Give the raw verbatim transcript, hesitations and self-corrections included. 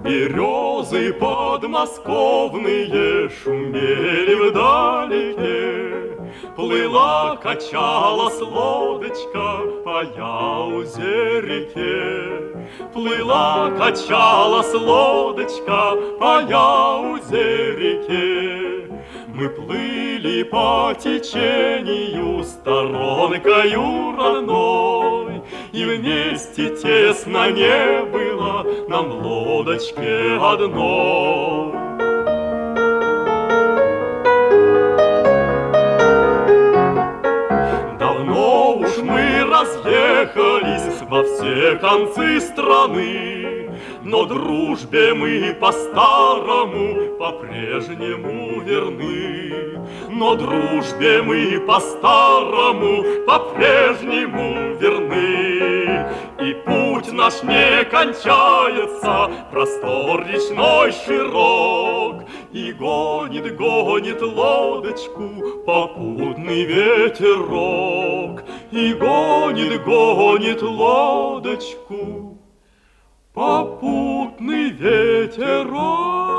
Березы подмосковные шумели вдалеке, плыла, качалась лодочка по Яузе реке. Плыла, качалась лодочка по Яузе реке. Мы плыли по течению сторонкою родной, и вместе тесно не было нам в лодочке одной. Давно уж мы разъехались во все концы страны, но дружбе мы по-старому по-прежнему верны. Но дружбе мы по-старому по-прежнему верны. И путь наш не кончается, простор речной широк, и гонит, гонит лодочку попутный ветерок. И гонит, гонит лодочку попутный ветерок.